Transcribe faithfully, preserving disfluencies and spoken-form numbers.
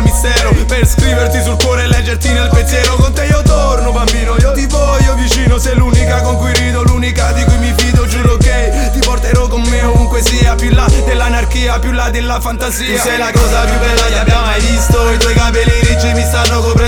il mistero, per scriverti sul cuore e leggerti nel pensiero. Con te io torno bambino, io ti voglio vicino, sei l'unica con cui rido, l'unica di cui mi fido. Giuro che ti porterò con me ovunque sia, più là dell'anarchia, più là della fantasia. Tu sei la cosa più bella che abbia mai visto, i tuoi capelli ricci mi stanno coprendo